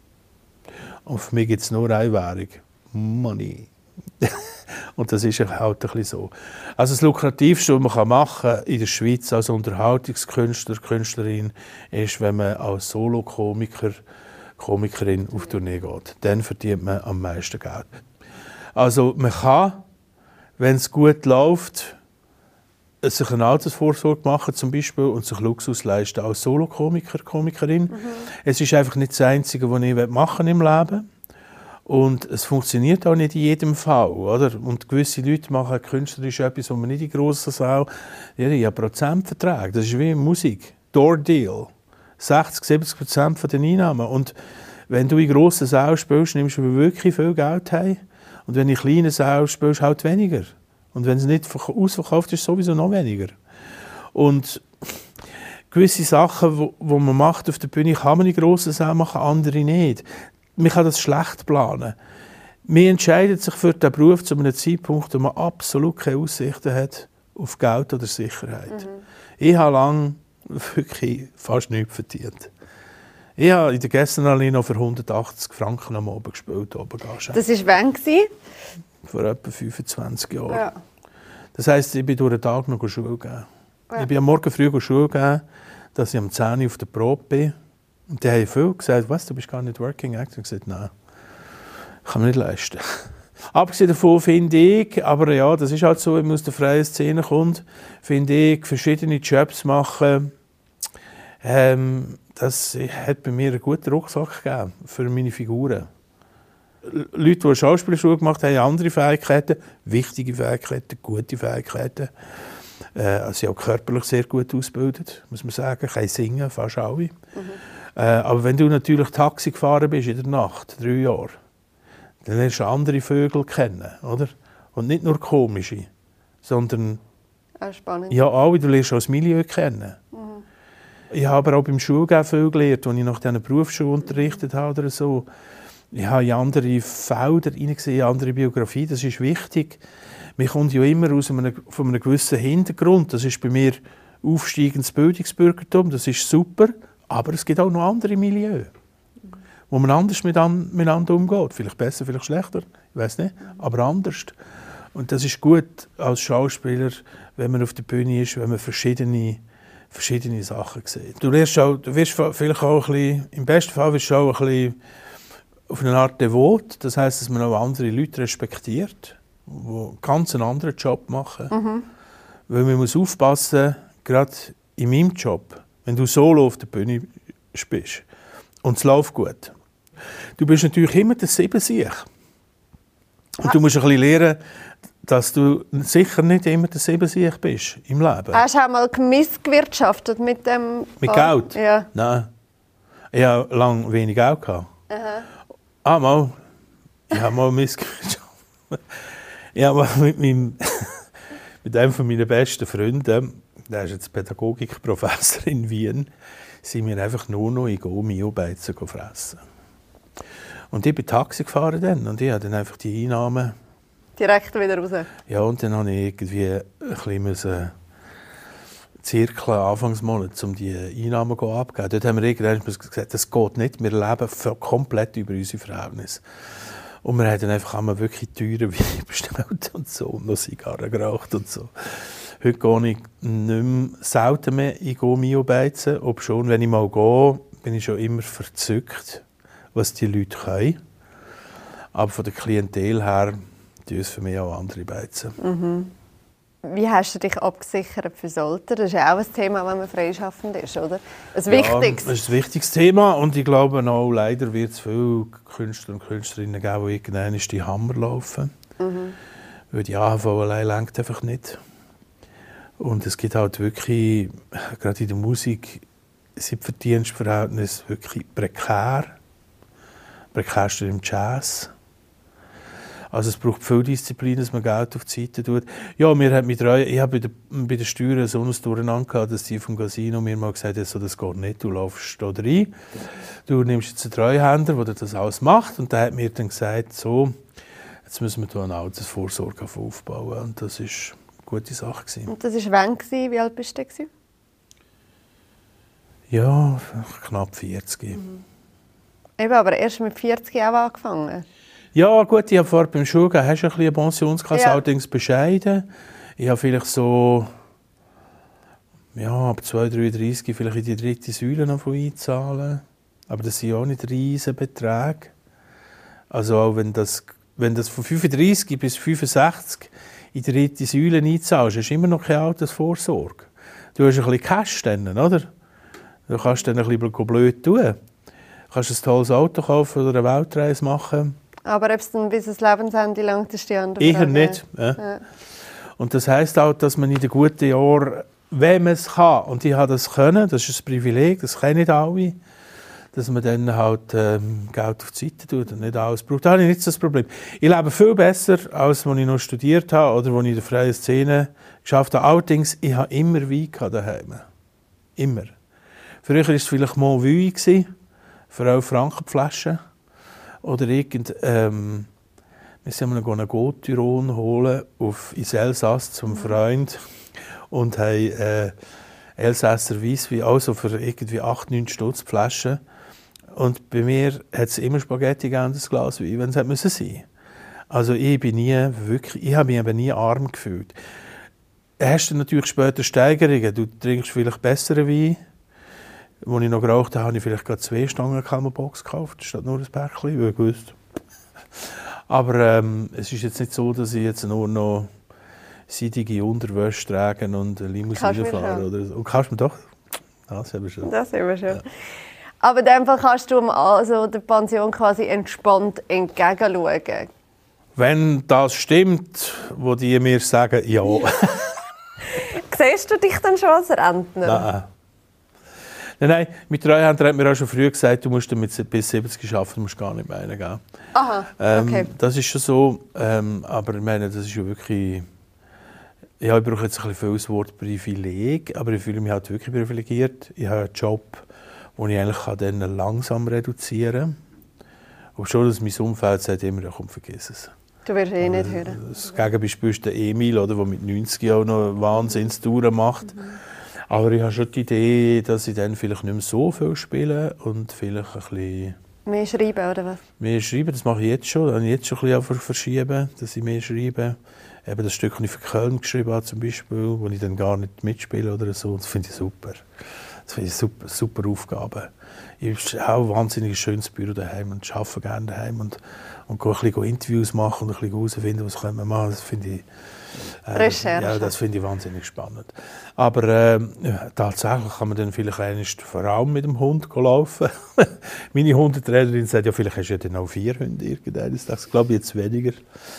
Und für mich gibt es nur eine Währung. Money. Und das ist halt ein bisschen so. Also das Lukrativste, was man machen kann in der Schweiz als Unterhaltungskünstler, Künstlerin, ist, wenn man als Solo-Komiker, Komikerin auf Tournee geht. Dann verdient man am meisten Geld. Also man kann, wenn es gut läuft, sich eine Altersvorsorge machen zum Beispiel und sich Luxus leisten als Solo-Komiker, Komikerin. Es ist einfach nicht das Einzige, was ich machen im Leben. Und es funktioniert auch nicht in jedem Fall. Oder? Und gewisse Leute machen künstlerisch etwas, was man nicht in grossen Saal... Ja, die haben Prozentverträge. Das ist wie Musik. Door-Deal. 60-70% von den Einnahmen. Und wenn du in grossen Saal spielst, nimmst du wirklich viel Geld heim. Und wenn du in kleinen Saal spielst, halt weniger. Und wenn es nicht ausverkauft ist, sowieso noch weniger. Und gewisse Sachen, die man macht auf der Bühne, kann man in grossen Saal machen, andere nicht. Man kann das schlecht planen. Man entscheidet sich für diesen Beruf zu einem Zeitpunkt, wo man absolut keine Aussichten hat auf Geld oder Sicherheit. Ich habe lange wirklich fast nichts verdient. Ich habe in der Gästenhalle noch für 180 Franken am Abend gespielt. Das war wann? Vor etwa 25 Jahren. Ja. Das heisst, ich bin durch den Tag noch Schule geben. Ja. Ich bin am Morgen früh Schule geben, dass ich am 10 Uhr auf der Probe bin. Und die haben viele gesagt, was, du bist gar nicht Working Actor. Ich habe gesagt, nein, kann man nicht leisten. Abgesehen davon finde ich, aber ja, das ist halt so, wenn man aus der freien Szene kommt, finde ich, verschiedene Jobs machen, das hat bei mir einen guten Rucksack gegeben für meine Figuren. Leute, die eine Schauspielschule gemacht haben, haben andere Fähigkeiten, wichtige Fähigkeiten, gute Fähigkeiten. Also auch körperlich sehr gut ausgebildet, muss man sagen. Ich kann singen, fast alle. Aber wenn du natürlich Taxi gefahren bist in der Nacht, 3 Jahre, dann lernst du andere Vögel kennen, oder? Und nicht nur komische, sondern auch spannend. Ja, alle, du lernst auch das Milieu kennen. Ich habe aber auch beim Schulgehen viel gelernt, als ich nach dieser Berufsschule unterrichtet habe oder so. Ich habe in andere Felder hineingesehen, in andere Biografien. Das ist wichtig. Man kommt ja immer von einem gewissen Hintergrund. Das ist bei mir aufsteigendes Bildungsbürgertum, das ist super. Aber es gibt auch noch andere Milieus, wo man anders miteinander umgeht. Vielleicht besser, vielleicht schlechter, ich weiß nicht, aber anders. Und das ist gut als Schauspieler, wenn man auf der Bühne ist, wenn man verschiedene Sachen sieht. Du wirst vielleicht auch ein bisschen, im besten Fall wirst du auch ein bisschen auf eine Art devot. Das heisst, dass man auch andere Leute respektiert, die ganz einen anderen Job machen. Weil man muss aufpassen, gerade in meinem Job, wenn du solo auf der Bühne bist und es läuft gut. Du bist natürlich immer der Siebensieg. Und du musst ein bisschen lernen, dass du sicher nicht immer der Siebensieg bist im Leben. Hast du auch mal missgewirtschaftet mit dem... Mit Geld? Ja. Nein. Ich hatte lange wenig Geld. Mal. Ich habe mal missgewirtschaftet. Ich habe mal mit einem von meinen besten Freunden, der ist jetzt Pädagogikprofessor in Wien, sind wir einfach nur noch in Mio-Beizen fressen. Und ich bin Taxi gefahren dann, und ich habe dann einfach die Einnahmen... Direkt wieder raus? Ja, und dann musste ich irgendwie ein bisschen zirkeln, Anfangsmonat, um die Einnahmen abzugeben. Dort haben wir irgendwann gesagt, das geht nicht, wir leben komplett über unsere Verhältnisse. Und wir haben dann einfach einmal wirklich teure Wein bestellt und so, und noch Zigarren geraucht und so. Heute gehe ich nicht mehr selten mehr in Mio-Beizen, obschon, wenn ich mal gehe, bin ich schon immer verzückt, was die Leute können. Aber von der Klientel her tun es für mich auch andere Beizen. Wie hast du dich abgesichert fürs Alter? Das ist ja auch ein Thema, wenn man freischaffend ist, oder? Ein wichtiges. Ja, das ist ein wichtiges Thema, und ich glaube auch, leider wird es viele Künstler und Künstlerinnen geben, die irgendwann die Hammer laufen. Weil die AHV allein reicht einfach nicht. Und es gibt halt wirklich, gerade in der Musik, sind die Verdienstverhältnisse wirklich prekär. Prekärster im Jazz. Also es braucht viel Disziplin, dass man Geld auf die Seite tut. Ja, ich habe bei der Steuern so ein Durcheinander gehabt, dass die vom Casino mir mal gesagt haben, so, das geht nicht, du laufst da rein. Du nimmst jetzt einen Treuhänder, der das alles macht. Und der hat mir dann gesagt, so, jetzt müssen wir da eine Altersvorsorge aufbauen. Und das war eine gute Sache. Und das war wann? Wie alt bist du? Ja, knapp 40. Eben, aber erst mit 40 auch angefangen? Ja, gut, ich habe vorher beim Schulgehen hast du ein bisschen eine Pensionskasse, allerdings bescheiden. Ich habe vielleicht so, ab 32, vielleicht in die dritte Säule noch einzahlen. Aber das sind ja auch nicht riesige Beträge. Also auch wenn das von 35 bis 65 in die dritte Säule einzahlst, hast du immer noch keine Altersvorsorge. Du hast ein bisschen Cash dann, oder? Du kannst dann ein bisschen blöd tun. Du kannst ein tolles Auto kaufen oder eine Weltreise machen. Aber ob es dann bis ins Lebensende langt, ist die andere Frage. Eher nicht. Ja. Und das heisst auch, dass man in den guten Jahren, wenn man es kann, und ich habe das können, das ist ein Privileg, das können nicht alle, dass man dann halt Geld auf die Seite tut und nicht alles braucht. Da habe ich nicht so das Problem. Ich lebe viel besser, als als ich noch studiert habe oder als ich in der freien Szene geschafft habe. Allerdings, ich habe immer Wein daheim. Immer. Früher war es vielleicht mal Wein, für 11 Franken die Flasche. Oder wir sind einen Gottyron holen ins Elsass zum Freund und haben Elsasser Weisswein, also für irgendwie 8-9 Stutz die Flasche. Und bei mir hat es immer Spaghetti gegeben, das Glas Wein, wenn es sein musste. Also ich habe mich eben nie arm gefühlt. Hast du natürlich später Steigerungen, du trinkst vielleicht besseren Wein. Als ich noch geraucht habe, habe ich vielleicht gerade 2 Stangen Camelbox gekauft, statt nur ein Päckchen, weil ich wusste. Aber es ist jetzt nicht so, dass ich jetzt nur noch seidige Unterwäsche trage und Limousine fahre. Und kannst du mir doch? Das haben wir schon. Das haben wir schon. Ja. Aber in dem Fall kannst du der Pension quasi entspannt entgegenschauen. Wenn das stimmt, wo die mir sagen, ja. Siehst du dich dann schon als Rentner? Nein, mit Treuhänder hat mir auch schon früh gesagt, du musst damit bis 70 arbeiten, du musst gar nicht mehr reingehen. Aha, okay. Das ist schon so, aber ich meine, das ist ja wirklich... Ja, ich brauche jetzt ein bisschen viel das Wort Privileg, aber ich fühle mich halt wirklich privilegiert. Ich habe einen Job, den ich eigentlich dann langsam reduzieren kann. Obwohl schon, dass mein Umfeld sagt immer, ja, komm, vergiss es. Du wirst nicht hören. Das Gegenbeispiel ist der Emil, oder, der mit 90 auch noch Wahnsinnstouren macht. Aber ich habe schon die Idee, dass ich dann vielleicht nicht mehr so viel spiele und vielleicht ein bisschen... Mehr schreiben, oder was? Mehr schreiben, das mache ich jetzt schon. Das habe ich jetzt schon ein bisschen verschieben, dass ich mehr schreibe. Eben das Stück, das ich für Köln geschrieben habe, zum Beispiel, wo ich dann gar nicht mitspiele oder so, das finde ich super. Das finde ich eine super Aufgabe. Ich habe auch ein wahnsinnig schönes Büro daheim und arbeite gerne daheim und gehe ein bisschen Interviews machen und ein bisschen herausfinden, was können wir machen. Das finde ich, Recherche. Ja, das finde ich wahnsinnig spannend. Aber tatsächlich kann man dann vielleicht vor allem mit dem Hund laufen. Meine Hundetrainerin sagt, ja, vielleicht hast du ja dann auch 4 Hunde irgendeines Tages. Ich glaube jetzt weniger.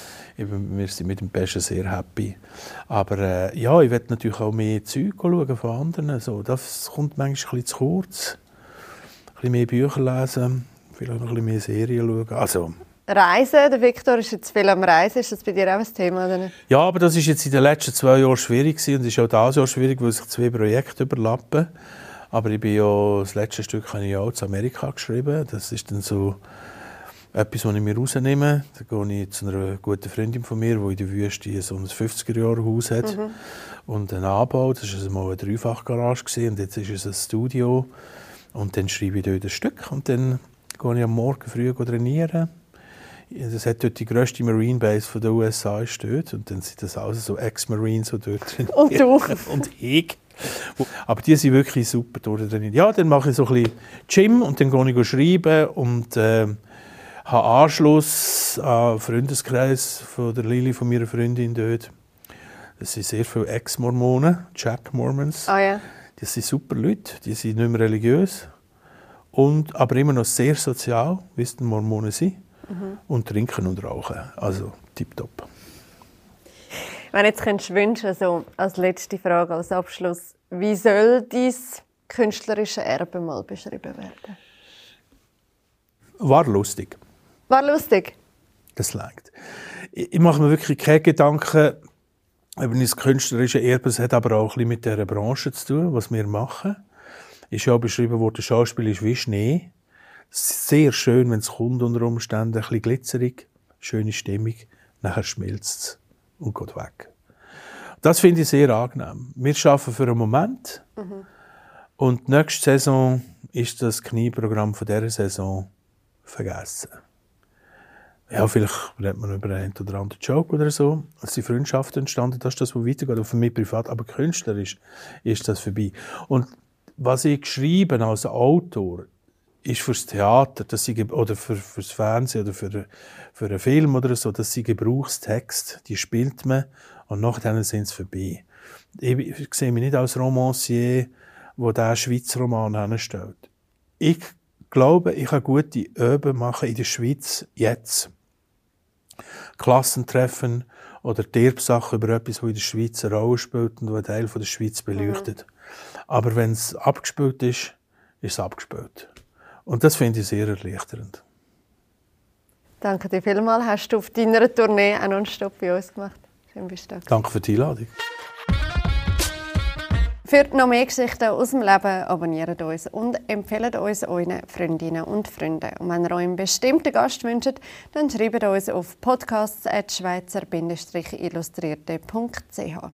Wir sind mit dem Besten sehr happy. Aber ja, ich werde natürlich auch mehr Zeug schauen von anderen. Also, das kommt manchmal ein bisschen zu kurz. Ein bisschen mehr Bücher lesen, vielleicht noch ein bisschen mehr Serien schauen. Also, Reisen, der Viktor ist jetzt viel am Reisen. Ist das bei dir auch ein Thema? Oder nicht? Ja, aber das war jetzt in den letzten 2 Jahren schwierig und ist auch dieses Jahr schwierig, weil sich 2 Projekte überlappen. Aber ich bin ja, das letzte Stück habe ich auch zu Amerika geschrieben. Das ist dann so etwas, was ich mir rausnehme. Da gehe ich zu einer guten Freundin von mir, die in der Wüste so ein 50er-Jahre-Haus hat. Und einen Anbau. Das war mal eine Dreifachgarage und jetzt ist es ein Studio. Und dann schreibe ich dort ein Stück und dann gehe ich am Morgen früh trainieren. Das hat dort die grösste Marine Base der USA dort. Und dann sind das alles so Ex-Marines, die dort trainieren. Und du? Und ich. Aber die sind wirklich super dort trainiert. Ja, dann mache ich so ein bisschen Gym und dann gehe ich schreiben und habe Anschluss an den Freundeskreis von der Lili, von meiner Freundin dort. Das sind sehr viele Ex-Mormonen, Jack-Mormons. Ah, ja. Das sind super Leute, die sind nicht mehr religiös, aber immer noch sehr sozial, wie es die Mormonen sind. Und trinken und rauchen. Also tipptopp. Wenn jetzt könntest du wünschen, so als letzte Frage, als Abschluss, wie soll dein künstlerische Erbe mal beschrieben werden? War lustig. War lustig? Das reicht. Ich mache mir wirklich keine Gedanken über das künstlerische Erbe. Es hat aber auch ein bisschen mit dieser Branche zu tun, was wir machen. Ist ja auch beschrieben worden, Schauspiel ist wie Schnee. Sehr schön, wenn es kommt unter Umständen, ein bisschen glitzerig, schöne Stimmung, nachher schmilzt es und geht weg. Das finde ich sehr angenehm. Wir arbeiten für einen Moment und nächste Saison ist das Knieprogramm von dieser Saison vergessen. Ja, vielleicht redet man über einen oder anderen Joke oder so. Es sind Freundschaften entstanden, das ist das, was weitergeht. Und für mich privat, aber künstlerisch ist das vorbei. Und was ich geschrieben als Autor, ist fürs Theater oder fürs Fernsehen oder für einen Film oder so, das sind Gebrauchstext, die spielt man und nachher sind sie vorbei. Ich sehe mich nicht als Romancier, der diesen Schweizer Roman hinstellt. Ich glaube, ich kann gute Übungen machen in der Schweiz jetzt. Klassentreffen oder Tirbsachen über etwas, das in der Schweiz eine Rolle spielt und einen Teil der Schweiz beleuchtet. Aber wenn es abgespielt ist, ist es abgespielt. Und das finde ich sehr erleichternd. Danke dir vielmals. Hast du auf deiner Tournee auch noch einen Stopp bei uns gemacht? Schön bist du da. Danke für die Einladung. Für noch mehr Geschichten aus dem Leben abonniert uns und empfehlt uns euren Freundinnen und Freunden. Und wenn ihr euch einen bestimmten Gast wünscht, dann schreibt uns auf podcasts@schweizer-illustrierte.ch.